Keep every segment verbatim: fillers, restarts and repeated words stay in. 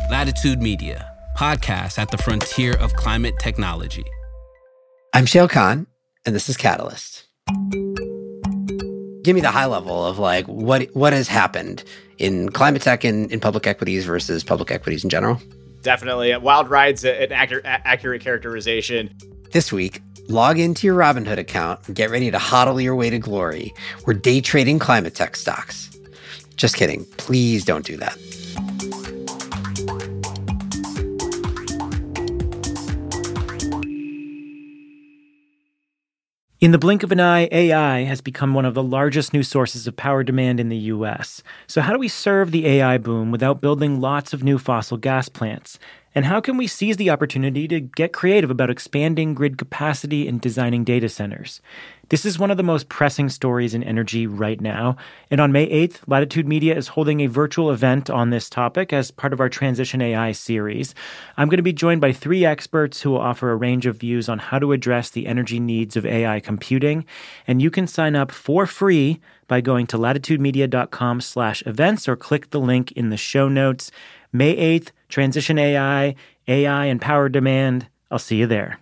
Latitude Media, podcast at the frontier of climate technology. I'm Shayle Kann, and this is Catalyst. Give me the high level of like what what has happened in climate tech and in public equities versus public equities in general. Definitely. Wild ride's an accurate, accurate characterization. This week, log into your Robinhood account and get ready to hodl your way to glory. We're day trading climate tech stocks. Just kidding. Please don't do that. In the blink of an eye, A I has become one of the largest new sources of power demand in the U S. So how do we serve the A I boom without building lots of new fossil gas plants? And how can we seize the opportunity to get creative about expanding grid capacity and designing data centers? This is one of the most pressing stories in energy right now. And on May eighth, Latitude Media is holding a virtual event on this topic as part of our Transition A I series. I'm going to be joined by three experts who will offer a range of views on how to address the energy needs of A I computing. And you can sign up for free by going to latitudemedia.com slash events or click the link in the show notes. May eighth, Transition A I, A I and Power Demand. I'll see you there.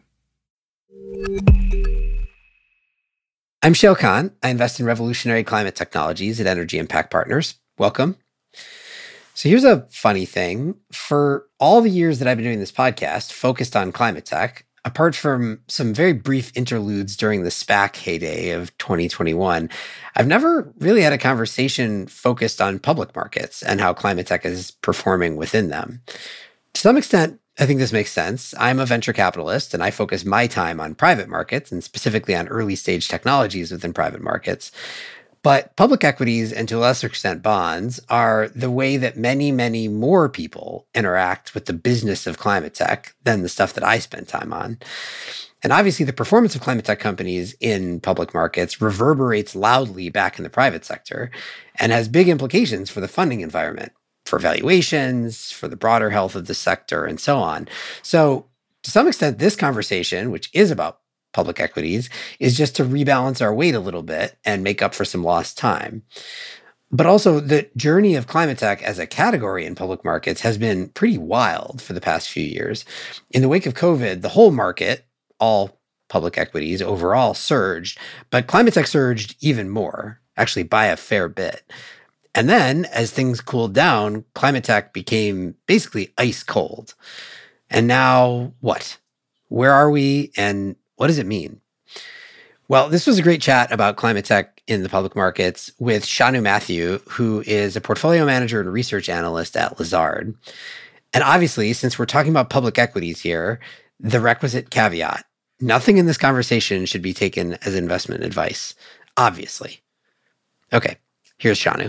I'm Shayle Kann. I invest in revolutionary climate technologies at Energy Impact Partners. Welcome. So here's a funny thing. For all the years that I've been doing this podcast focused on climate tech, apart from some very brief interludes during the SPAC heyday of twenty twenty-one, I've never really had a conversation focused on public markets and how climate tech is performing within them. To some extent, I think this makes sense. I'm a venture capitalist, and I focus my time on private markets and specifically on early stage technologies within private markets. But public equities, and to a lesser extent bonds, are the way that many, many more people interact with the business of climate tech than the stuff that I spend time on. And obviously, the performance of climate tech companies in public markets reverberates loudly back in the private sector and has big implications for the funding environment, for valuations, for the broader health of the sector, and so on. So to some extent, this conversation, which is about public equities, is just to rebalance our weight a little bit and make up for some lost time. But also, the journey of climate tech as a category in public markets has been pretty wild for the past few years. In the wake of COVID, the whole market, all public equities overall, surged, but climate tech surged even more, actually by a fair bit. And then, as things cooled down, climate tech became basically ice cold. And now, what? Where are we, and what does it mean? Well, this was a great chat about climate tech in the public markets with Shanu Mathew, who is a portfolio manager and research analyst at Lazard. And obviously, since we're talking about public equities here, the requisite caveat: nothing in this conversation should be taken as investment advice, obviously. Okay, here's Shanu.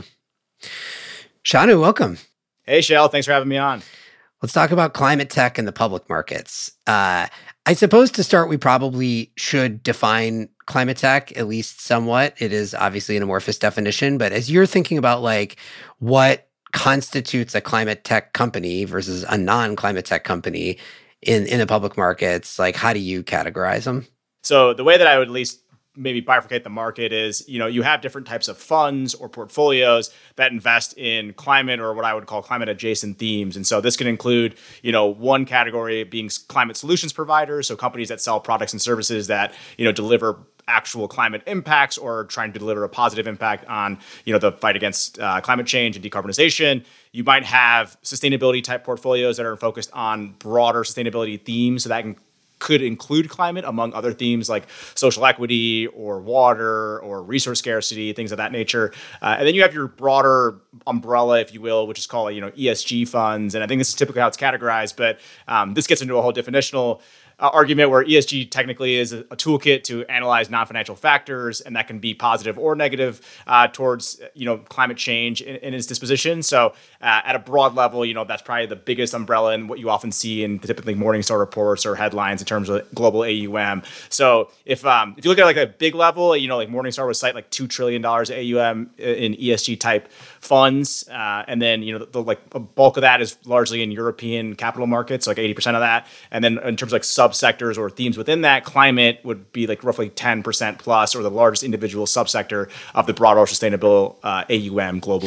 Shanu, welcome. Hey, Shayle. Thanks for having me on. Let's talk about climate tech and the public markets. Uh, I suppose to start, we probably should define climate tech, at least somewhat. It is obviously an amorphous definition, but as you're thinking about like what constitutes a climate tech company versus a non-climate tech company in, in the public markets, like how do you categorize them? So the way that I would at least maybe bifurcate the market is, you know, you have different types of funds or portfolios that invest in climate or what I would call climate adjacent themes. And so this can include, you know, one category being climate solutions providers. So companies that sell products and services that, you know, deliver actual climate impacts or trying to deliver a positive impact on, you know, the fight against uh, climate change and decarbonization. You might have sustainability type portfolios that are focused on broader sustainability themes. So that can could include climate, among other themes like social equity or water or resource scarcity, things of that nature. Uh, and then you have your broader umbrella, if you will, which is called, you know, E S G funds. And I think this is typically how it's categorized, but um, this gets into a whole definitional uh, argument where E S G technically is a, a toolkit to analyze non-financial factors, and that can be positive or negative uh, towards, you know, climate change in, in its disposition. So uh, at a broad level, you know, that's probably the biggest umbrella and what you often see in typically Morningstar reports or headlines in terms of global A U M. So if um, if you look at like a big level, you know, like Morningstar would cite like two trillion dollars A U M in E S G type funds. Uh, and then, you know, the, the like a bulk of that is largely in European capital markets, like eighty percent of that. And then in terms of like subsectors or themes within that, climate would be like roughly ten percent plus, or the largest individual subsector of the broader sustainable uh, A U M globally.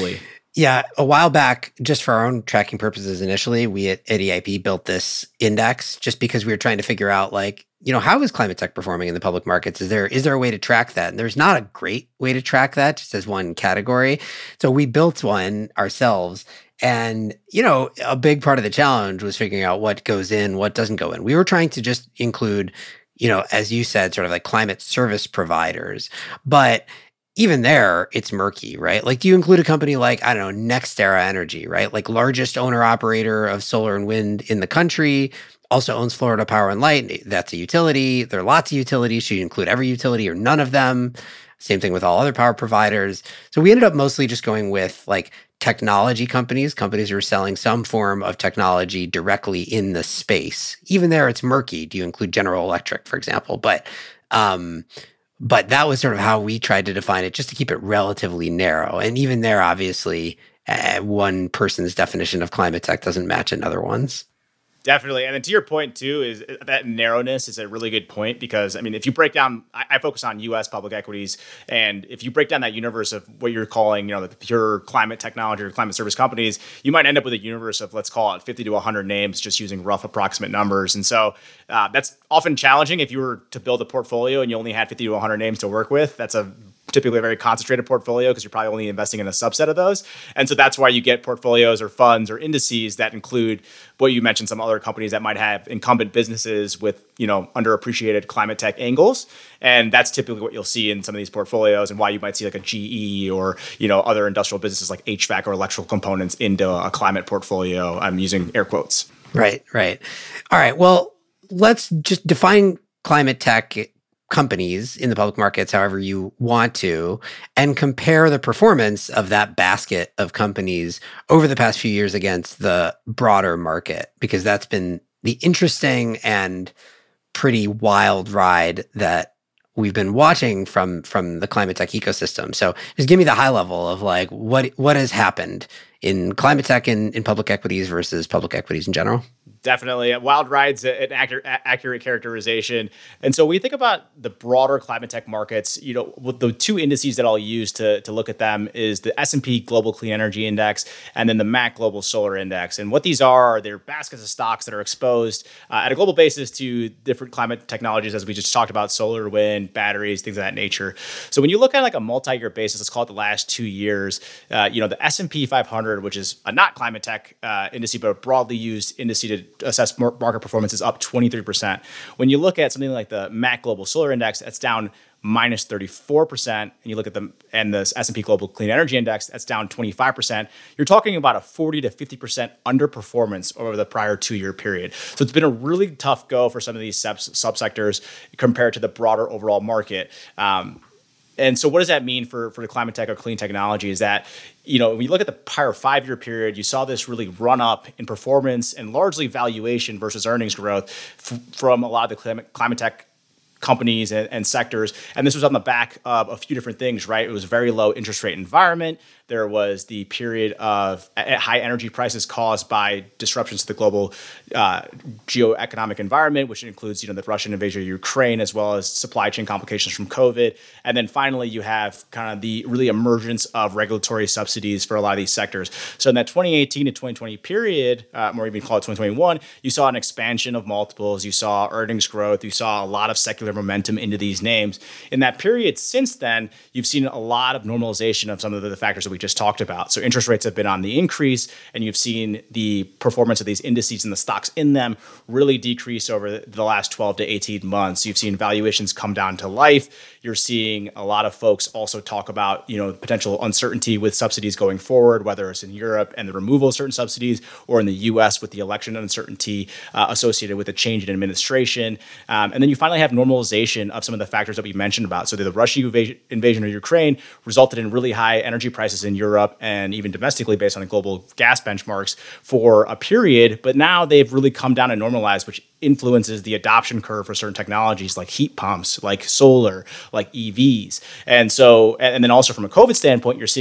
Yeah, a while back, just for our own tracking purposes initially, we at, at E I P built this index just because we were trying to figure out, like, you know, how is climate tech performing in the public markets? Is there is there a way to track that? And there's not a great way to track that just as one category. So we built one ourselves. And, you know, a big part of the challenge was figuring out what goes in, what doesn't go in. We were trying to just include, you know, as you said, sort of like climate service providers. But even there, it's murky, right? Like, do you include a company like, I don't know, NextEra Energy, right? Like largest owner operator of solar and wind in the country, also owns Florida Power and Light. That's a utility. There are lots of utilities. Should you include every utility or none of them? Same thing with all other power providers. So we ended up mostly just going with like technology companies, companies who are selling some form of technology directly in the space. Even there, it's murky. Do you include General Electric, for example? But um, but that was sort of how we tried to define it, just to keep it relatively narrow. And even there, obviously, uh, one person's definition of climate tech doesn't match another one's. Definitely. And then to your point, too, is that narrowness is a really good point because, I mean, if you break down, I, I focus on U S public equities, and if you break down that universe of what you're calling, you know, the pure climate technology or climate service companies, you might end up with a universe of, let's call it fifty to one hundred names, just using rough approximate numbers. And so uh, that's often challenging if you were to build a portfolio and you only had fifty to one hundred names to work with. That's a typically a very concentrated portfolio because you're probably only investing in a subset of those. And so that's why you get portfolios or funds or indices that include what you mentioned, some other companies that might have incumbent businesses with, you know, underappreciated climate tech angles. And that's typically what you'll see in some of these portfolios, and why you might see like a G E or, you know, other industrial businesses like H V A C or electrical components into a climate portfolio. I'm using air quotes. Right, right. All right. Well, let's just define climate tech companies in the public markets however you want to, and compare the performance of that basket of companies over the past few years against the broader market, because that's been the interesting and pretty wild ride that we've been watching from from the climate tech ecosystem. So just give me the high level of like what what has happened in climate tech in, in public equities versus public equities in general. Definitely. Wild ride's an accurate, accurate characterization. And so when you think about the broader climate tech markets, you know, with the two indices that I'll use to, to look at them is the S and P Global Clean Energy Index and then the M A C Global Solar Index. And what these are, are they're baskets of stocks that are exposed uh, at a global basis to different climate technologies, as we just talked about, solar, wind, batteries, things of that nature. So when you look at like a multi-year basis, let's call it the last two years, uh, you know, the S and P five hundred, which is a not climate tech uh, indice, but a broadly used indice to assess market performance, is up twenty-three percent. When you look at something like the M A C Global Solar Index, that's down minus thirty-four percent. And you look at the and the S and P Global Clean Energy Index, that's down twenty-five percent. You're talking about a forty to fifty percent underperformance over the prior two-year period. So it's been a really tough go for some of these sub- subsectors compared to the broader overall market. Um, And so what does that mean for, for the climate tech or clean technology is that, you know, when you look at the prior five-year period, you saw this really run up in performance and largely valuation versus earnings growth f- from a lot of the climate, climate tech companies and, and sectors. And this was on the back of a few different things, right? It was a very low interest rate environment. There was the period of high energy prices caused by disruptions to the global uh, geoeconomic environment, which includes, you know, the Russian invasion of Ukraine, as well as supply chain complications from COVID. And then finally, you have kind of the really emergence of regulatory subsidies for a lot of these sectors. So in that twenty eighteen to twenty twenty period, uh, or even call it twenty twenty-one, you saw an expansion of multiples, you saw earnings growth, you saw a lot of secular momentum into these names. In that period since then, you've seen a lot of normalization of some of the factors that we just talked about. So interest rates have been on the increase, and you've seen the performance of these indices and the stocks in them really decrease over the last twelve to eighteen months. You've seen valuations come down to life. You're seeing a lot of folks also talk about, you know, potential uncertainty with subsidies going forward, whether it's in Europe and the removal of certain subsidies, or in the U S with the election uncertainty uh, associated with a change in administration. Um, and then you finally have normalization of some of the factors that we mentioned about. So the Russian invasion, invasion of Ukraine resulted in really high energy prices in Europe and even domestically based on the global gas benchmarks for a period. But now they've really come down and normalized, which influences the adoption curve for certain technologies like heat pumps, like solar, like E Vs. And so, and then also from a COVID standpoint, you're seeing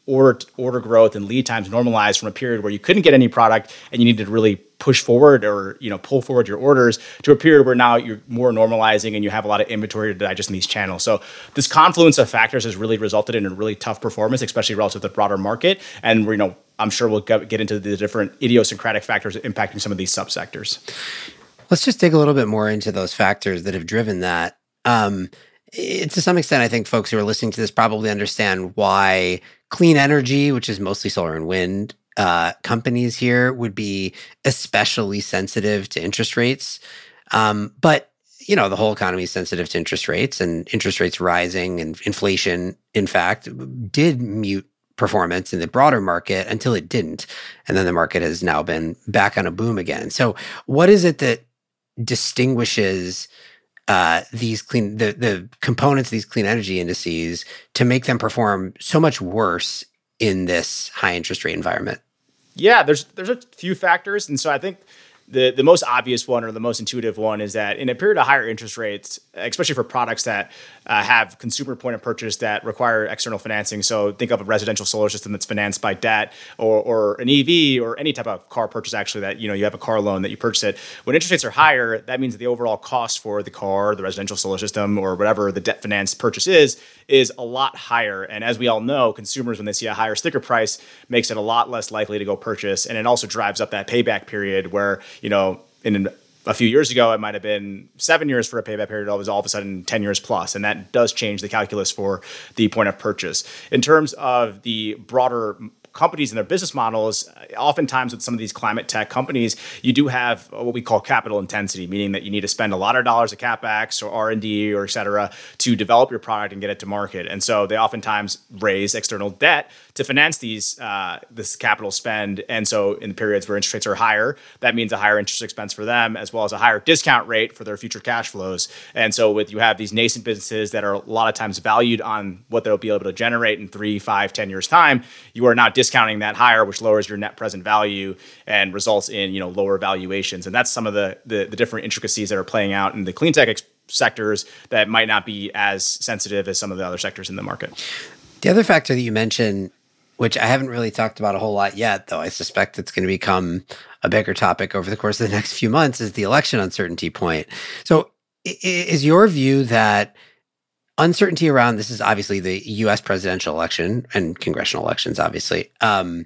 order order growth and lead times normalized from a period where you couldn't get any product and you needed to really push forward or, you know, pull forward your orders to a period where now you're more normalizing and you have a lot of inventory to digest in these channels. So this confluence of factors has really resulted in a really tough performance, especially relative to the broader market. And, you know, I'm sure we'll get into the different idiosyncratic factors impacting some of these subsectors. Let's just dig a little bit more into those factors that have driven that. Um, it, to some extent, I think folks who are listening to this probably understand why clean energy, which is mostly solar and wind, uh, companies here would be especially sensitive to interest rates. Um, but, you know, the whole economy is sensitive to interest rates, and interest rates rising and inflation, in fact, did mute performance in the broader market until it didn't. And then the market has now been back on a boom again. So what is it that distinguishes uh, these clean, the, the components of these clean energy indices to make them perform so much worse in this high interest rate environment? Yeah, there's there's a few factors. And so I think the, the most obvious one or the most intuitive one is that in a period of higher interest rates, especially for products that uh, have consumer point of purchase that require external financing. So think of a residential solar system that's financed by debt, or, or an E V, or any type of car purchase, actually, that, you know, you have a car loan that you purchase it. When interest rates are higher, that means that the overall cost for the car, the residential solar system, or whatever the debt financed purchase is, is a lot higher. And as we all know, consumers, when they see a higher sticker price, makes it a lot less likely to go purchase. And it also drives up that payback period where, you know, in a few years ago, it might have been seven years for a payback period. It was all of a sudden ten years plus. And that does change the calculus for the point of purchase. In terms of the broader companies and their business models, oftentimes with some of these climate tech companies, you do have what we call capital intensity, meaning that you need to spend a lot of dollars of CapEx or R and D or et cetera to develop your product and get it to market. And so they oftentimes raise external debt to finance these uh, this capital spend. And so in periods where interest rates are higher, that means a higher interest expense for them, as well as a higher discount rate for their future cash flows. And so with you have these nascent businesses that are a lot of times valued on what they'll be able to generate in three, five, ten years time, you are now discounting that higher, which lowers your net present value and results in, you know, lower valuations. And that's some of the the, the different intricacies that are playing out in the clean tech ex- sectors that might not be as sensitive as some of the other sectors in the market. The other factor that you mentioned, which I haven't really talked about a whole lot yet, though I suspect it's going to become a bigger topic over the course of the next few months, is the election uncertainty point. So is your view that uncertainty around, this is obviously the U S presidential election and congressional elections, obviously, um,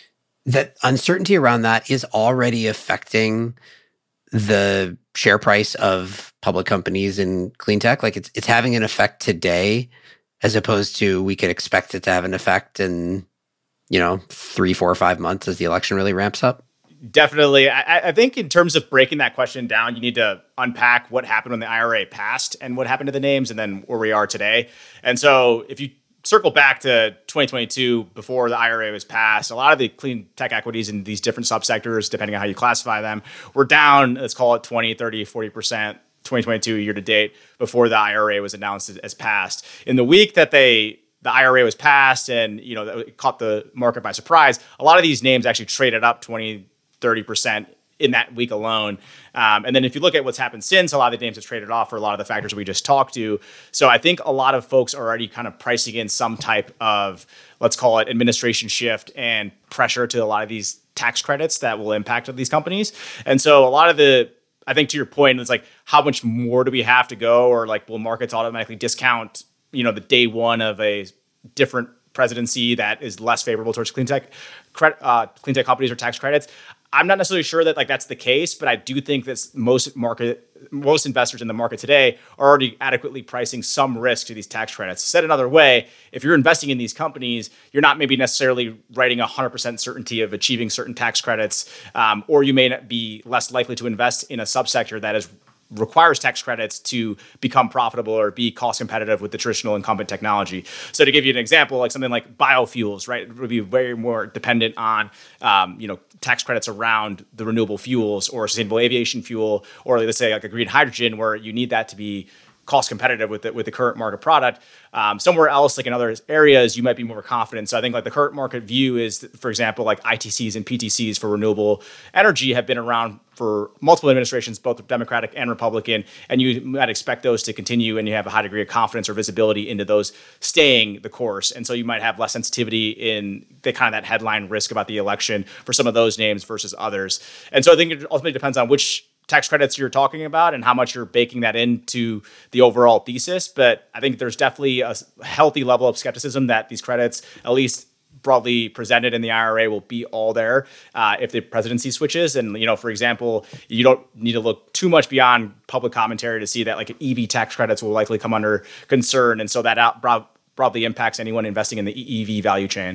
that uncertainty around that is already affecting the share price of public companies in clean tech? Like it's it's having an effect today, as opposed to we could expect it to have an effect in, you know, three, four, or five months as the election really ramps up? Definitely. I, I think in terms of breaking that question down, you need to unpack what happened when the I R A passed and what happened to the names and then where we are today. And so if you circle back to twenty twenty-two, before the I R A was passed, a lot of the clean tech equities in these different subsectors, depending on how you classify them, were down, let's call it twenty, thirty, forty percent twenty twenty-two year to date before the I R A was announced as passed. In the week that they the I R A was passed and, you know, it caught the market by surprise, a lot of these names actually traded up twenty, thirty percent in that week alone. Um, and then if you look at what's happened since, a lot of the names have traded off for a lot of the factors we just talked to. So I think a lot of folks are already kind of pricing in some type of, let's call it, administration shift and pressure to a lot of these tax credits that will impact these companies. And so a lot of the, I think to your point, it's like, how much more do we have to go? Or like, will markets automatically discount, you know, the day one of a different presidency that is less favorable towards clean tech, uh, clean tech companies or tax credits? I'm not necessarily sure that like that's the case, but I do think that most market, most investors in the market today are already adequately pricing some risk to these tax credits. Said another way, if you're investing in these companies, you're not maybe necessarily writing a hundred percent certainty of achieving certain tax credits, um, or you may not be less likely to invest in a subsector that is requires tax credits to become profitable or be cost competitive with the traditional incumbent technology. So to give you an example, like something like biofuels, right, it would be very more dependent on, um, you know, tax credits around the renewable fuels or sustainable aviation fuel, or let's say like a green hydrogen, where you need that to be cost competitive with the, with the current market product. Um, somewhere else, like in other areas, you might be more confident. So I think like the current market view is, for example, like I T Cs and P T Cs for renewable energy have been around for multiple administrations, both Democratic and Republican, and you might expect those to continue, and you have a high degree of confidence or visibility into those staying the course. And so you might have less sensitivity in the kind of that headline risk about the election for some of those names versus others. And so I think it ultimately depends on which tax credits you're talking about and how much you're baking that into the overall thesis. But I think there's definitely a healthy level of skepticism that these credits, at least broadly presented in the I R A, will be all there uh, if the presidency switches. And, you know, for example, you don't need to look too much beyond public commentary to see that like E V tax credits will likely come under concern. And so that out broad, broadly impacts anyone investing in the E V value chain.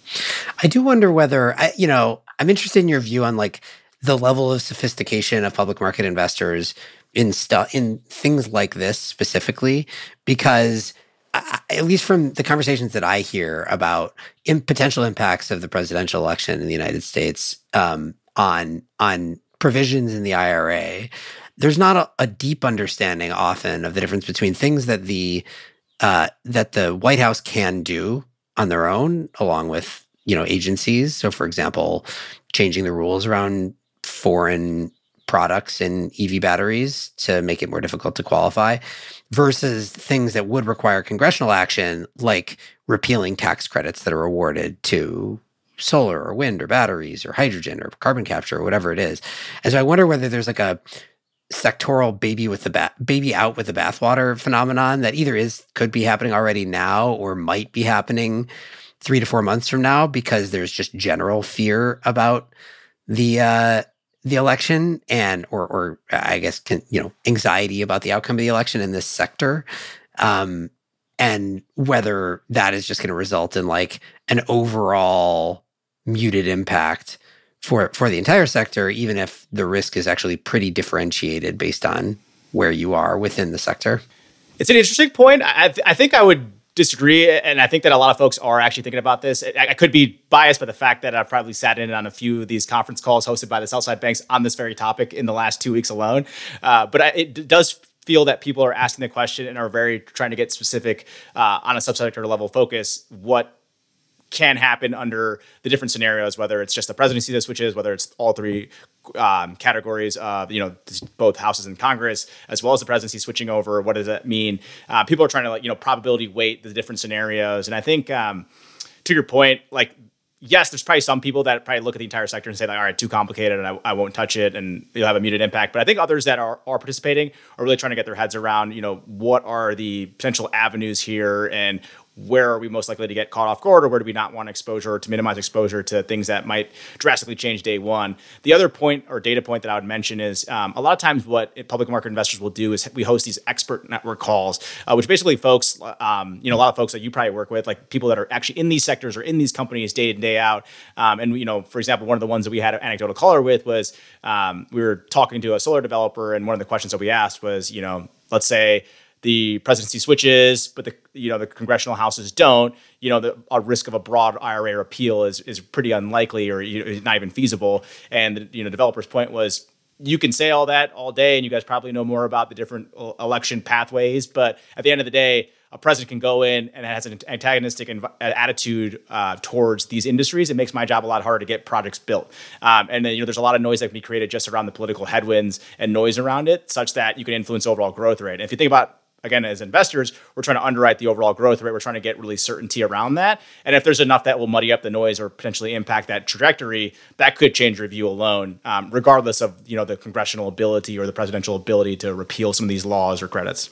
I do wonder whether, I, you know, I'm interested in your view on like the level of sophistication of public market investors in stuff, in things like this specifically, because I, at least from the conversations that I hear about in potential impacts of the presidential election in the United States um, on on provisions in the I R A, there's not a, a deep understanding often of the difference between things that the uh, that the White House can do on their own, along with you know agencies. So, for example, changing the rules around foreign products in E V batteries to make it more difficult to qualify, versus things that would require congressional action, like repealing tax credits that are awarded to solar or wind or batteries or hydrogen or carbon capture or whatever it is. And so I wonder whether there's like a sectoral baby with the ba- baby out with the bathwater phenomenon that either is could be happening already now or might be happening three to four months from now, because there's just general fear about the uh, the election and or or I guess can, you know anxiety about the outcome of the election in this sector, um, and whether that is just going to result in like an overall muted impact for for the entire sector, even if the risk is actually pretty differentiated based on where you are within the sector. It's an interesting point. I, th- I think I would disagree, and I think that a lot of folks are actually thinking about this. I, I could be biased by the fact that I've probably sat in on a few of these conference calls hosted by the sell-side banks on this very topic in the last two weeks alone. Uh, but I, it does feel that people are asking the question and are very trying to get specific uh, on a subsector level focus. What can happen under the different scenarios, whether it's just the presidency that switches, whether it's all three um, categories of, you know, both houses in Congress, as well as the presidency switching over. What does that mean? Uh, people are trying to, like, you know, probability weight the different scenarios. And I think um, to your point, like, yes, there's probably some people that probably look at the entire sector and say, like, all right, too complicated and I, I won't touch it and you'll have a muted impact. But I think others that are, are participating are really trying to get their heads around, you know, what are the potential avenues here and where are we most likely to get caught off guard, or where do we not want exposure to minimize exposure to things that might drastically change day one. The other point or data point that I would mention is um, a lot of times what public market investors will do is we host these expert network calls, uh, which basically folks, um, you know, a lot of folks that you probably work with, like people that are actually in these sectors or in these companies day in, day out. Um, and, you know, for example, one of the ones that we had an anecdotal caller with was um, we were talking to a solar developer, and one of the questions that we asked was, you know, let's say the presidency switches, but the you know the congressional houses don't. You know, the a risk of a broad I R A repeal is is pretty unlikely, or you know, not even feasible. And the, you know, developer's point was, you can say all that all day, and you guys probably know more about the different election pathways. But at the end of the day, a president can go in and has an antagonistic inv- attitude uh, towards these industries. It makes my job a lot harder to get projects built. Um, and then, you know, there's a lot of noise that can be created just around the political headwinds and noise around it, such that you can influence overall growth rate. And if you think about, again, as investors, we're trying to underwrite the overall growth rate. We're trying to get really certainty around that. And if there's enough that will muddy up the noise or potentially impact that trajectory, that could change review alone, um, regardless of, you know, the congressional ability or the presidential ability to repeal some of these laws or credits.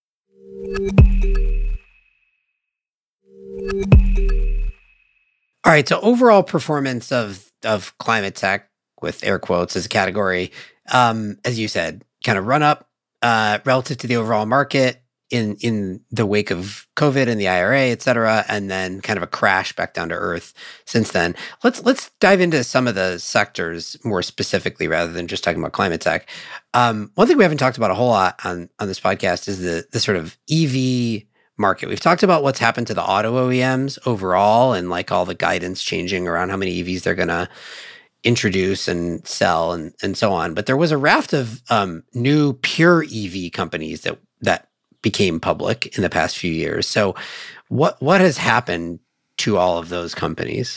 All right. So overall performance of of climate tech, with air quotes as a category, um, as you said, kind of run up uh, relative to the overall market in in the wake of COVID and the I R A, et cetera, and then kind of a crash back down to earth since then. Let's let's dive into some of the sectors more specifically rather than just talking about climate tech. Um, one thing we haven't talked about a whole lot on on this podcast is the the sort of E V market. We've talked about what's happened to the auto O E Ms overall and like all the guidance changing around how many E Vs they're going to introduce and sell and, and so on. But there was a raft of um, new pure E V companies that that became public in the past few years. So what what has happened to all of those companies?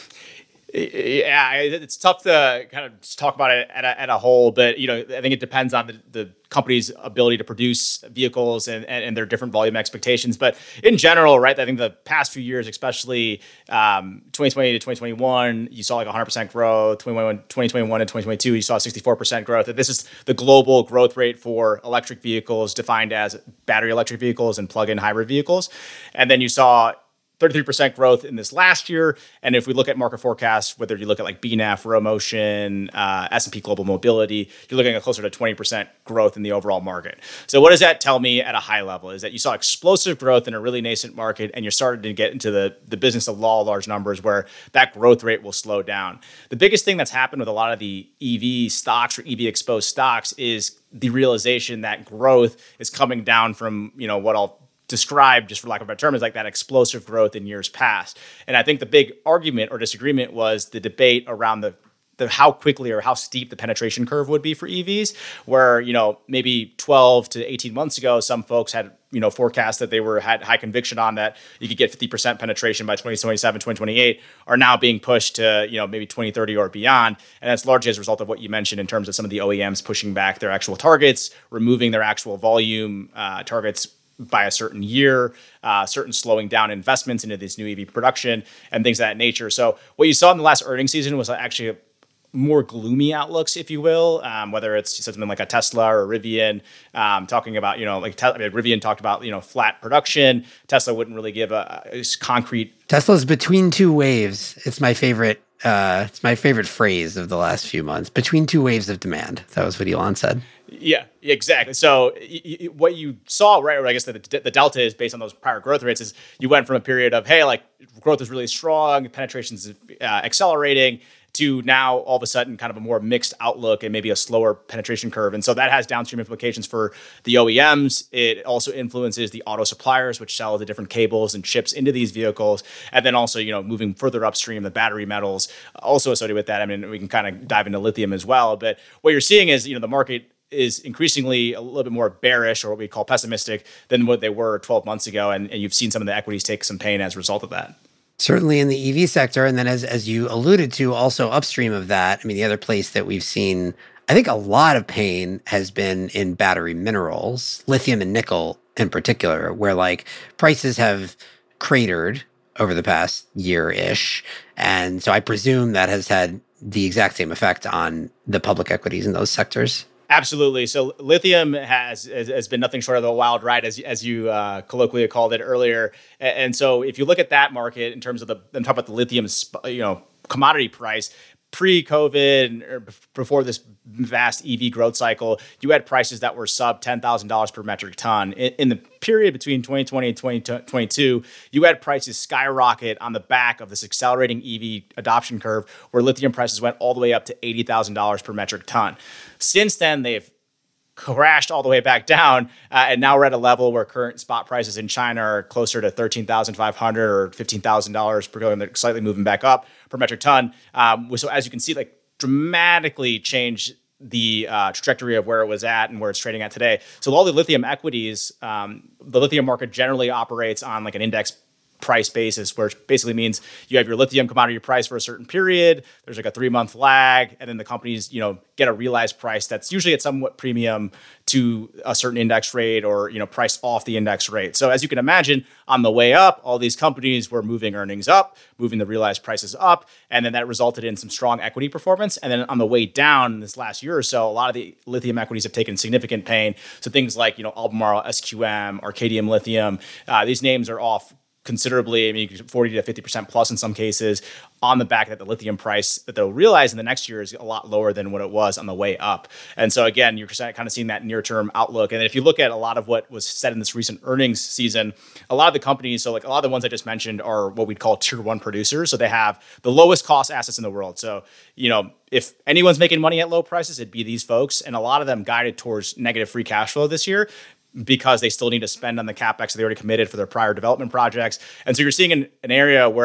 Yeah, it's tough to kind of talk about it at a, at a whole, but you know, I think it depends on the, the company's ability to produce vehicles and, and, and their different volume expectations. But in general, right, I think the past few years, especially um, twenty twenty to twenty twenty-one, you saw like one hundred percent growth. twenty twenty-one and twenty twenty-two, you saw sixty-four percent growth. And this is the global growth rate for electric vehicles defined as battery electric vehicles and plug-in hybrid vehicles. And then you saw thirty-three percent growth in this last year. And if we look at market forecasts, whether you look at like B N F, Romotion, uh, S and P Global Mobility, you're looking at closer to twenty percent growth in the overall market. So what does that tell me at a high level is that you saw explosive growth in a really nascent market, and you're starting to get into the, the business of law of large numbers where that growth rate will slow down. The biggest thing that's happened with a lot of the E V stocks or E V exposed stocks is the realization that growth is coming down from, you know, what I'll described, just for lack of a better term, is like that explosive growth in years past. And I think the big argument or disagreement was the debate around the, the how quickly or how steep the penetration curve would be for E Vs, where, you know, maybe twelve to eighteen months ago, some folks had, you know, forecasts that they were had high conviction on that you could get fifty percent penetration by twenty twenty-seven, twenty twenty-eight, are now being pushed to, you know, maybe twenty thirty or beyond. And that's largely as a result of what you mentioned in terms of some of the O E Ms pushing back their actual targets, removing their actual volume uh, targets by a certain year, uh, certain slowing down investments into this new E V production and things of that nature. So what you saw in the last earnings season was actually a more gloomy outlooks, if you will, um, whether it's something like a Tesla or a Rivian, um, talking about, you know, like Te- I mean, Rivian talked about, you know, flat production. Tesla wouldn't really give a, a concrete. Tesla's between two waves. It's my favorite. Uh, it's my favorite phrase of the last few months. Between two waves of demand. That was what Elon said. Yeah, exactly. So y- y- what you saw, right, or I guess the, the delta is based on those prior growth rates, is you went from a period of, hey, like growth is really strong, penetration's uh, accelerating, to now all of a sudden kind of a more mixed outlook and maybe a slower penetration curve. And so that has downstream implications for the O E Ms. It also influences the auto suppliers, which sell the different cables and chips into these vehicles. And then also, you know, moving further upstream, the battery metals also associated with that. I mean, we can kind of dive into lithium as well. But what you're seeing is, you know, the market is increasingly a little bit more bearish, or what we call pessimistic, than what they were twelve months ago. And, and you've seen some of the equities take some pain as a result of that. Certainly in the E V sector. And then as, as you alluded to, also upstream of that, I mean, the other place that we've seen, I think, a lot of pain has been in battery minerals, lithium and nickel in particular, where like prices have cratered over the past year-ish. And so I presume that has had the exact same effect on the public equities in those sectors. Absolutely. So lithium has, has has been nothing short of a wild ride, as as you uh, colloquially called it earlier. And, and so if you look at that market in terms of the, I'm talking about the lithium, you know, commodity price, pre-COVID or before this vast E V growth cycle, you had prices that were sub ten thousand dollars per metric ton. In, in the period between twenty twenty and twenty twenty-two, you had prices skyrocket on the back of this accelerating E V adoption curve, where lithium prices went all the way up to eighty thousand dollars per metric ton. Since then, they've crashed all the way back down, uh, and now we're at a level where current spot prices in China are closer to thirteen thousand five hundred dollars or fifteen thousand dollars per kilogram. They're slightly moving back up per metric ton. Um, so as you can see, like dramatically changed the uh, trajectory of where it was at and where it's trading at today. So all the lithium equities, um, the lithium market generally operates on like an index price basis, which basically means you have your lithium commodity price for a certain period. There's like a three month lag, and then the companies, you know, get a realized price that's usually at somewhat premium to a certain index rate, or, you know, priced off the index rate. So as you can imagine, on the way up, all these companies were moving earnings up, moving the realized prices up, and then that resulted in some strong equity performance. And then on the way down this last year or so, a lot of the lithium equities have taken significant pain. So things like, you know, Albemarle, S Q M, Arcadium Lithium, uh, these names are off considerably. I mean, forty to fifty percent plus in some cases, on the back that the lithium price that they'll realize in the next year is a lot lower than what it was on the way up. And so again, you're kind of seeing that near-term outlook. And if you look at a lot of what was said in this recent earnings season, a lot of the companies, so like a lot of the ones I just mentioned, are what we'd call tier one producers. So they have the lowest cost assets in the world. So, you know, if anyone's making money at low prices, it'd be these folks. And a lot of them guided towards negative free cash flow this year, because they still need to spend on the capex they already committed for their prior development projects. And so you're seeing an, an area where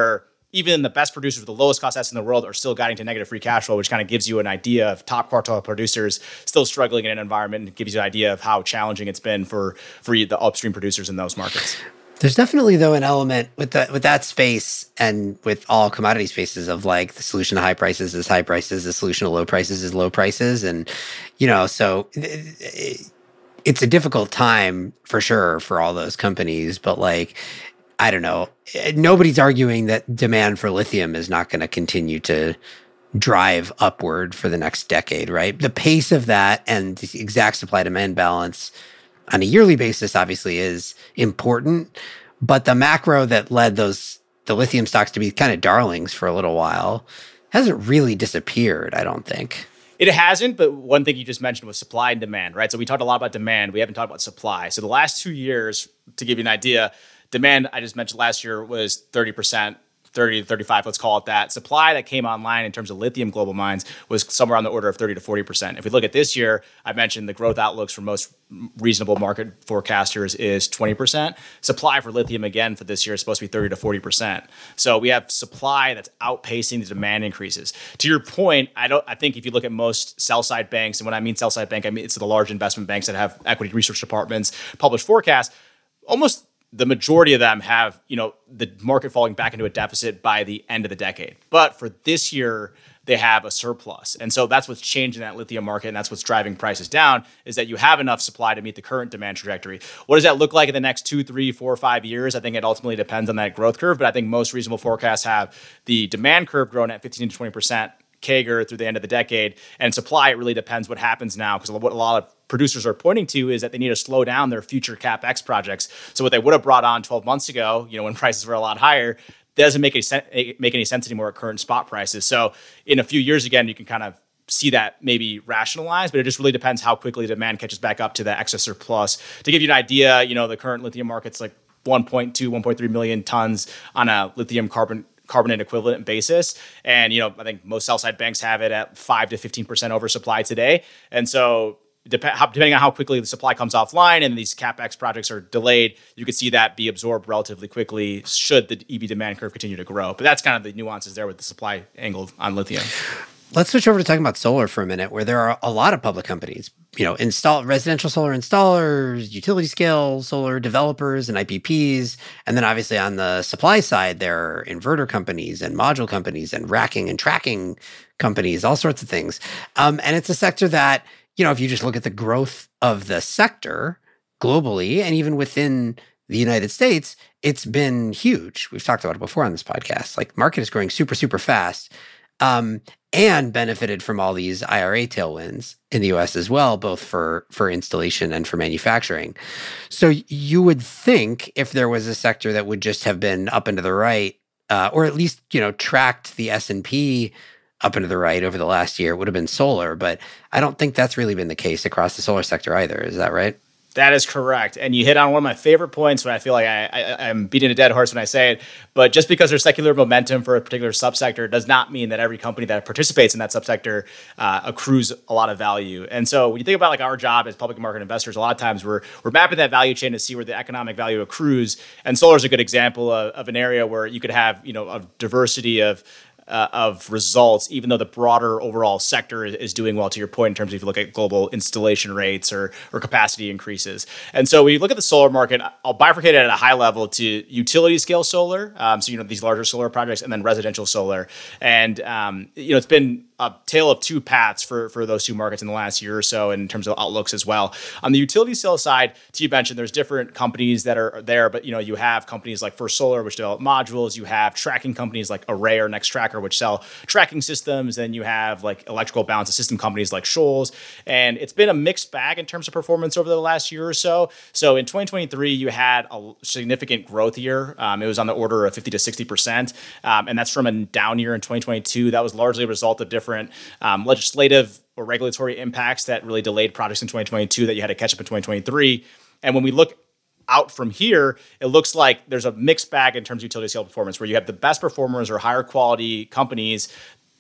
even the best producers with the lowest cost assets in the world are still guiding to negative free cash flow, which kind of gives you an idea of top quartile producers still struggling in an environment, and gives you an idea of how challenging it's been for, for the upstream producers in those markets. There's definitely, though, an element with that with that space and with all commodity spaces of like the solution to high prices is high prices, the solution to low prices is low prices. And, you know, so it's a difficult time for sure for all those companies. But like, I don't know, nobody's arguing that demand for lithium is not going to continue to drive upward for the next decade, right? The pace of that and the exact supply demand balance on a yearly basis obviously is important, but the macro that led those the lithium stocks to be kind of darlings for a little while hasn't really disappeared, I don't think. It hasn't, but one thing you just mentioned was supply and demand, right? So we talked a lot about demand. We haven't talked about supply. So the last two years, to give you an idea, demand, I just mentioned last year, was thirty percent. thirty to thirty-five, let's call it that. Supply that came online in terms of lithium global mines was somewhere on the order of thirty to forty percent. If we look at this year, I mentioned the growth outlooks for most reasonable market forecasters is twenty percent. Supply for lithium again for this year is supposed to be thirty to forty percent. So we have supply that's outpacing the demand increases. To your point, I don't. I think if you look at most sell-side banks, and when I mean sell-side bank, I mean it's the large investment banks that have equity research departments, publish forecasts, almost the majority of them have, you know, the market falling back into a deficit by the end of the decade. But for this year, they have a surplus. And so that's what's changing that lithium market, and that's what's driving prices down, is that you have enough supply to meet the current demand trajectory. What does that look like in the next two, three, four, five years? I think it ultimately depends on that growth curve, but I think most reasonable forecasts have the demand curve growing at fifteen to twenty percent C A G R through the end of the decade. And supply, it really depends what happens now, because what a lot of producers are pointing to is that they need to slow down their future CapEx projects. So what they would have brought on twelve months ago, you know, when prices were a lot higher, doesn't make any sense, make any sense anymore at current spot prices. So in a few years, again, you can kind of see that maybe rationalize, but it just really depends how quickly demand catches back up to the excess surplus. To give you an idea, you know, the current lithium market's like one point two, one point three million tons on a lithium carbon carbonate equivalent basis. And, you know, I think most sell-side banks have it at five to fifteen percent oversupply today. And so Dep- how, depending on how quickly the supply comes offline and these CapEx projects are delayed, you could see that be absorbed relatively quickly should the E V demand curve continue to grow. But that's kind of the nuances there with the supply angle on lithium. Let's switch over to talking about solar for a minute, where there are a lot of public companies, you know, install residential solar installers, utility scale solar developers and I P Ps. And then obviously on the supply side, there are inverter companies and module companies and racking and tracking companies, all sorts of things. Um, and it's a sector that, you know, if you just look at the growth of the sector globally and even within the United States, it's been huge. We've talked about it before on this podcast. Like, market is growing super, super fast, um, and benefited from all these I R A tailwinds in the U S as well, both for, for installation and for manufacturing. So you would think if there was a sector that would just have been up and to the right, uh, or at least, you know, tracked the S and P up and to the right over the last year, it would have been solar. But I don't think that's really been the case across the solar sector either. Is that right? That is correct. And you hit on one of my favorite points when I feel like I, I, I'm beating a dead horse when I say it. But just because there's secular momentum for a particular subsector does not mean that every company that participates in that subsector uh, accrues a lot of value. And so when you think about like our job as public market investors, a lot of times we're we're mapping that value chain to see where the economic value accrues. And solar is a good example of, of an area where you could have, you know, a diversity of Uh, of results, even though the broader overall sector is, is doing well, to your point, in terms of if you look at global installation rates or or capacity increases. And so when you look at the solar market, I'll bifurcate it at a high level to utility scale solar, um, so you know these larger solar projects, and then residential solar. And um, you know it's been a tale of two paths for, for those two markets in the last year or so in terms of outlooks as well. On the utility scale side, to you mentioned, there's different companies that are there, but you know you have companies like First Solar, which develop modules. You have tracking companies like Array or Nextracker, which sell tracking systems. Then you have like electrical balance of system companies like Shoals. And it's been a mixed bag in terms of performance over the last year or so. So in twenty twenty-three, you had a significant growth year. Um, it was on the order of fifty to sixty percent. Um, and that's from a down year in twenty twenty-two. That was largely a result of different different um, legislative or regulatory impacts that really delayed projects in twenty twenty-two that you had to catch up in twenty twenty-three. And when we look out from here, it looks like there's a mixed bag in terms of utility scale performance, where you have the best performers or higher quality companies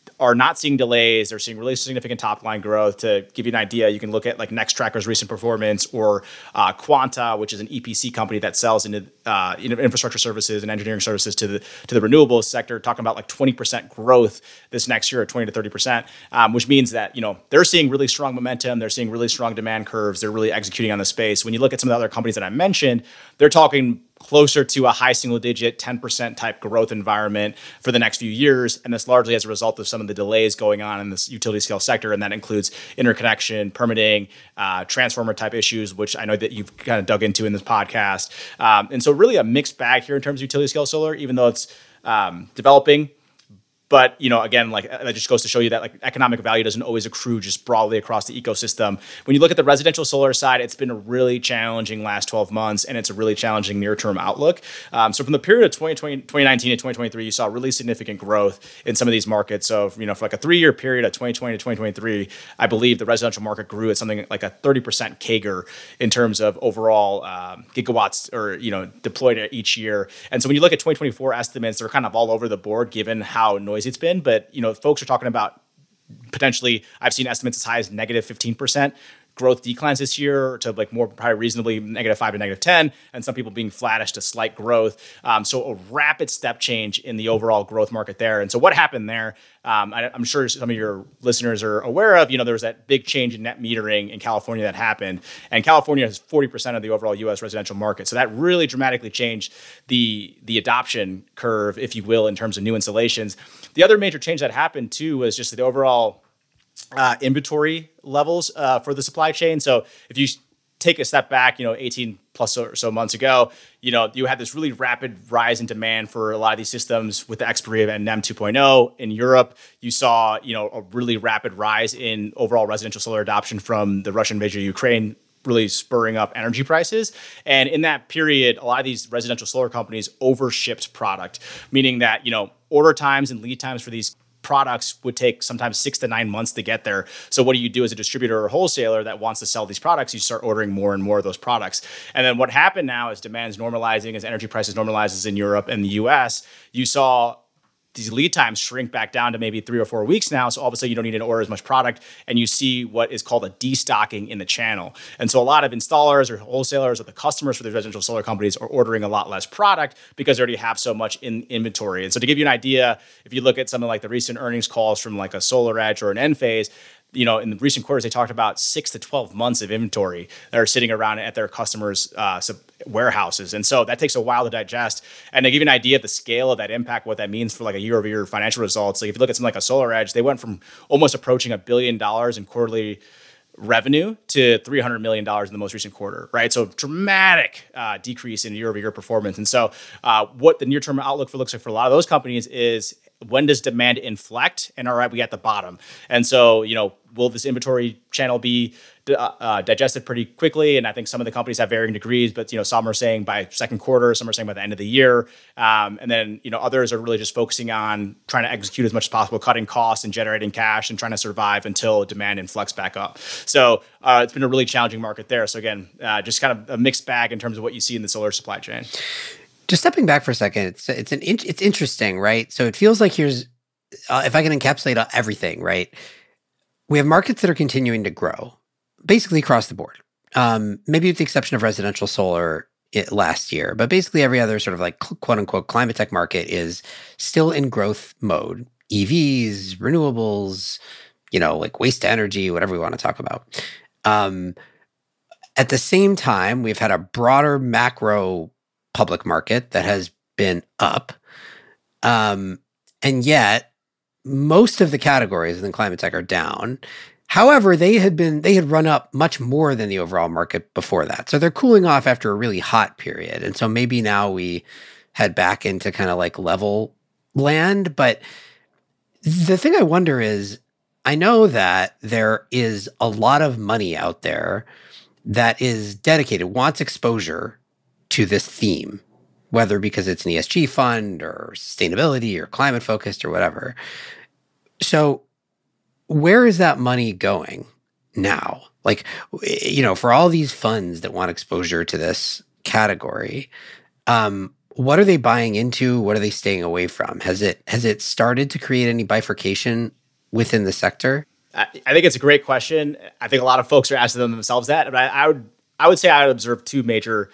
are not seeing delays. They're seeing really significant top line growth. To give you an idea, you can look at like Nextracker's recent performance, or uh, Quanta, which is an E P C company that sells into uh, you know, infrastructure services and engineering services to the to the renewables sector, talking about like twenty percent growth this next year, or twenty to thirty percent, um, which means that you know they're seeing really strong momentum. They're seeing really strong demand curves. They're really executing on the space. When you look at some of the other companies that I mentioned, they're talking closer to a high single digit, ten percent type growth environment for the next few years. And that's largely as a result of some of the delays going on in this utility scale sector. And that includes interconnection, permitting, uh, transformer type issues, which I know that you've kind of dug into in this podcast. Um, and so really a mixed bag here in terms of utility scale solar, even though it's um, developing. But, you know, again, like that just goes to show you that like economic value doesn't always accrue just broadly across the ecosystem. When you look at the residential solar side, it's been a really challenging last twelve months, and it's a really challenging near-term outlook. Um, so from the period of twenty twenty, twenty nineteen to twenty twenty-three, you saw really significant growth in some of these markets. So, you know, for like a three-year period of twenty twenty to twenty twenty-three, I believe the residential market grew at something like a thirty percent C A G R in terms of overall um, gigawatts or, you know, deployed each year. And so when you look at twenty twenty-four estimates, they're kind of all over the board given how noisy it's been. But, you know, folks are talking about potentially, I've seen estimates as high as negative fifteen percent growth declines this year to like more probably reasonably negative five to negative ten, and some people being flattish to slight growth. Um, so a rapid step change in the overall growth market there. And so what happened there, um, I, I'm sure some of your listeners are aware of, you know, there was that big change in net metering in California that happened. And California has forty percent of the overall U S residential market. So that really dramatically changed the, the adoption curve, if you will, in terms of new installations. The other major change that happened too was just the overall Uh, inventory levels uh, for the supply chain. So if you take a step back, you know, eighteen plus or so months ago, you know, you had this really rapid rise in demand for a lot of these systems with the expiry of N E M two point oh. In Europe, you saw, you know, a really rapid rise in overall residential solar adoption from the Russian invasion of Ukraine, really spurring up energy prices. And in that period, a lot of these residential solar companies overshipped product, meaning that, you know, order times and lead times for these products would take sometimes six to nine months to get there. So what do you do as a distributor or wholesaler that wants to sell these products? You start ordering more and more of those products. And then what happened now is demand's normalizing, as energy prices normalizes in Europe and the U S, you saw these lead times shrink back down to maybe three or four weeks now. So all of a sudden you don't need to order as much product, and you see what is called a destocking in the channel. And so a lot of installers or wholesalers or the customers for the residential solar companies are ordering a lot less product because they already have so much in inventory. And so to give you an idea, if you look at something like the recent earnings calls from like a SolarEdge or an Enphase, you know, in the recent quarters, they talked about six to twelve months of inventory that are sitting around at their customers' uh, warehouses. And so that takes a while to digest. And to give you an idea of the scale of that impact, what that means for like a year over year financial results, like if you look at something like a SolarEdge, they went from almost approaching a billion dollars in quarterly revenue to three hundred million dollars in the most recent quarter, right? So dramatic uh, decrease in year over year performance. And so uh, what the near term outlook for looks like for a lot of those companies is, when does demand inflect? And all right, we at the bottom. And so, you know, will this inventory channel be uh, uh, digested pretty quickly? And I think some of the companies have varying degrees, but, you know, some are saying by second quarter, some are saying by the end of the year. Um, and then, you know, others are really just focusing on trying to execute as much as possible, cutting costs and generating cash and trying to survive until demand inflects back up. So uh, it's been a really challenging market there. So again, uh, just kind of a mixed bag in terms of what you see in the solar supply chain. Just stepping back for a second, it's it's an it's interesting, right? So it feels like here's, uh, if I can encapsulate everything, right? We have markets that are continuing to grow, basically across the board. Um, maybe with the exception of residential solar it, last year, but basically every other sort of like quote unquote climate tech market is still in growth mode. E Vs, renewables, you know, like waste to energy, whatever we want to talk about. Um, at the same time, we've had a broader macro public market that has been up. Um, and yet most of the categories within climate tech are down. However, they had been, they had run up much more than the overall market before that. So they're cooling off after a really hot period. And so maybe now we head back into kind of like level land. But the thing I wonder is, I know that there is a lot of money out there that is dedicated, wants exposure to this theme, whether because it's an E S G fund or sustainability or climate focused or whatever. So where is that money going now? Like, you know, for all these funds that want exposure to this category, um, what are they buying into? What are they staying away from? Has it has it started to create any bifurcation within the sector? I, I think it's a great question. I think a lot of folks are asking themselves that, but I, I would I would say I would observe two major,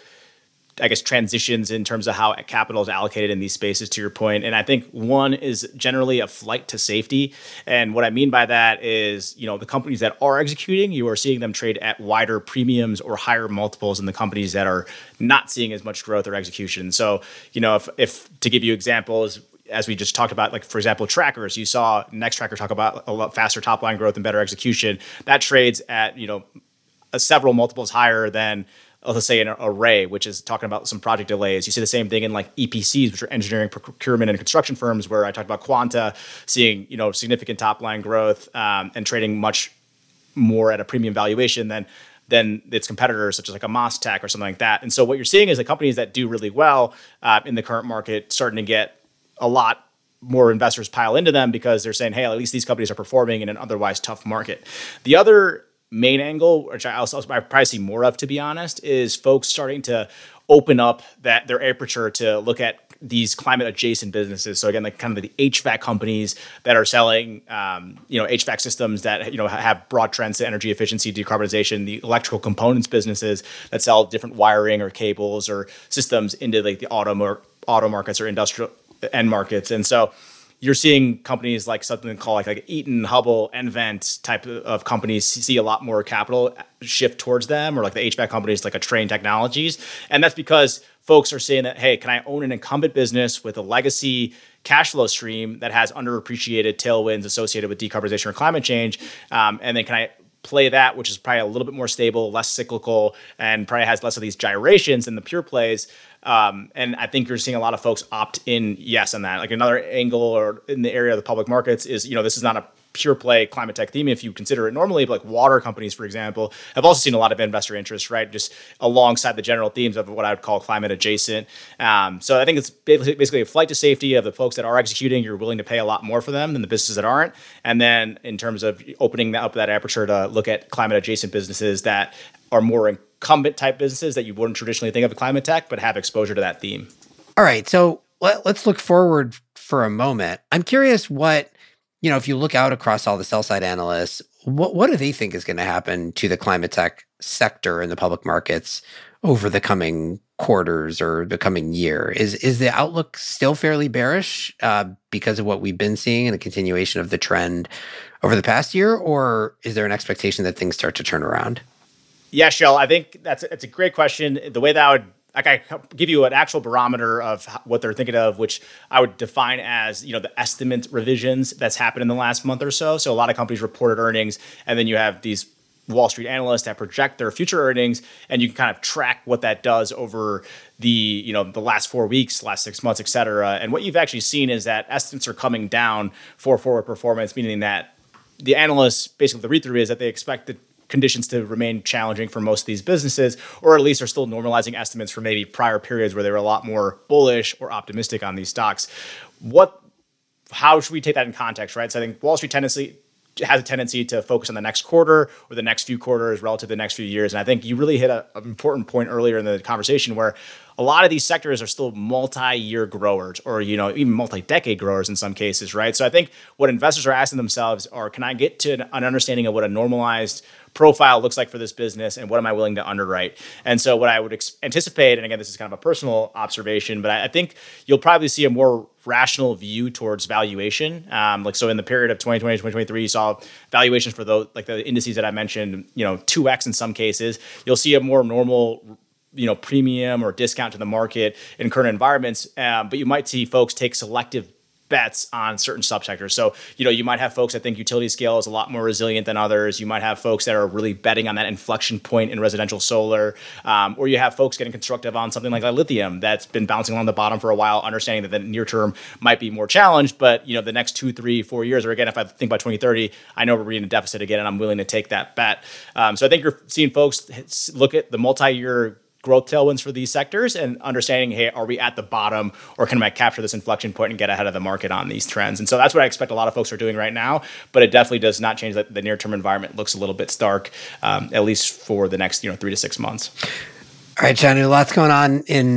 I guess, transitions in terms of how capital is allocated in these spaces, to your point. And I think one is generally a flight to safety. And what I mean by that is, you know, the companies that are executing, you are seeing them trade at wider premiums or higher multiples than the companies that are not seeing as much growth or execution. So, you know, if, if to give you examples, as we just talked about, like, for example, trackers, you saw Nextracker talk about a lot faster top line growth and better execution. That trades at, you know, a several multiples higher than, let's say, an Array, which is talking about some project delays. You see the same thing in like E P Cs, which are engineering, procurement, and construction firms, where I talked about Quanta seeing, you know, significant top line growth um, and trading much more at a premium valuation than than its competitors, such as like a MasTec or something like that. And so what you're seeing is the companies that do really well uh, in the current market starting to get a lot more investors pile into them because they're saying, hey, at least these companies are performing in an otherwise tough market. The other main angle, which I also I probably see more of, to be honest, is folks starting to open up that their aperture to look at these climate adjacent businesses. So again, like kind of the H V A C companies that are selling, um, you know, H V A C systems that, you know, have broad trends to energy efficiency, decarbonization, the electrical components businesses that sell different wiring or cables or systems into like the auto, mar- auto markets or industrial end markets. And so you're seeing companies like something called like, like Eaton, Hubbell, nVent type of companies see a lot more capital shift towards them, or like the H V A C companies like a Trane Technologies. And that's because folks are saying that, hey, can I own an incumbent business with a legacy cash flow stream that has underappreciated tailwinds associated with decarbonization or climate change? Um, and then can I play that, which is probably a little bit more stable, less cyclical, and probably has less of these gyrations than the pure plays. Um, and I think you're seeing a lot of folks opt in yes on that. Like another angle or in the area of the public markets is, you know, this is not a pure play climate tech theme if you consider it normally, but like water companies, for example, have also seen a lot of investor interest, right? Just alongside the general themes of what I would call climate adjacent. Um, so I think it's basically a flight to safety of the folks that are executing. You're willing to pay a lot more for them than the businesses that aren't. And then in terms of opening up that aperture to look at climate adjacent businesses that are more incumbent type businesses that you wouldn't traditionally think of as climate tech, but have exposure to that theme. All right. So let, let's look forward for a moment. I'm curious what, you know, if you look out across all the sell side analysts, what, what do they think is going to happen to the climate tech sector in the public markets over the coming quarters or the coming year? Is is the outlook still fairly bearish uh, because of what we've been seeing and a continuation of the trend over the past year? Or is there an expectation that things start to turn around? Yeah, Shell, I think that's it's a great question. The way that I would like I give you an actual barometer of what they're thinking of, which I would define as, you know, the estimate revisions that's happened in the last month or so. So a lot of companies reported earnings, and then you have these Wall Street analysts that project their future earnings, and you can kind of track what that does over the, you know, the last four weeks, last six months, et cetera. And what you've actually seen is that estimates are coming down for forward performance, meaning that the analysts, basically the read-through is that they expect the conditions to remain challenging for most of these businesses, or at least are still normalizing estimates for maybe prior periods where they were a lot more bullish or optimistic on these stocks. What, how should we take that in context, right? So I think Wall Street tendency has a tendency to focus on the next quarter or the next few quarters relative to the next few years. And I think you really hit a, an important point earlier in the conversation where a lot of these sectors are still multi-year growers, or, you know, even multi-decade growers in some cases, right? So I think what investors are asking themselves are, can I get to an understanding of what a normalized profile looks like for this business, and what am I willing to underwrite? And so what I would ex- anticipate, and again, this is kind of a personal observation, but I, I think you'll probably see a more rational view towards valuation. Um, like, so in the period of twenty twenty to twenty twenty-three, you saw valuations for those, like the indices that I mentioned, you know, two X in some cases. You'll see a more normal, you know, premium or discount to the market in current environments. Um, but you might see folks take selective bets on certain subsectors. So, you know, you might have folks that think utility scale is a lot more resilient than others. You might have folks that are really betting on that inflection point in residential solar. Um, or you have folks getting constructive on something like lithium that's been bouncing along the bottom for a while, understanding that the near term might be more challenged. But, you know, the next two, three, four years, or again, if I think by twenty thirty, I know we're in a deficit again, and I'm willing to take that bet. Um, so I think you're seeing folks look at the multi-year growth tailwinds for these sectors and understanding, hey, are we at the bottom, or can I capture this inflection point and get ahead of the market on these trends? And so that's what I expect a lot of folks are doing right now, but it definitely does not change that the near-term environment looks a little bit stark, um, at least for the next, you know, three to six months. All right, Shanu, lots going on in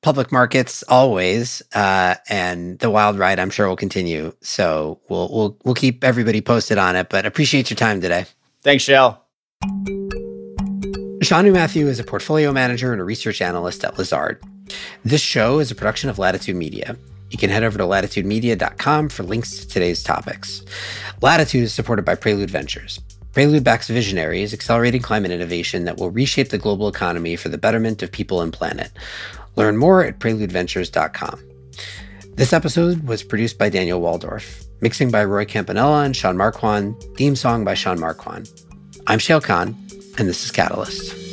public markets always, uh, and the wild ride I'm sure will continue. So we'll we'll we'll keep everybody posted on it. But appreciate your time today. Thanks, Shell. Shanu Matthew is a portfolio manager and a research analyst at Lazard. This show is a production of Latitude Media. You can head over to latitude media dot com for links to today's topics. Latitude is supported by Prelude Ventures. Prelude backs visionaries accelerating climate innovation that will reshape the global economy for the betterment of people and planet. Learn more at prelude ventures dot com. This episode was produced by Daniel Waldorf, mixing by Roy Campanella and Sean Marquand, theme song by Sean Marquand. I'm Shail Khan, and this is Catalyst.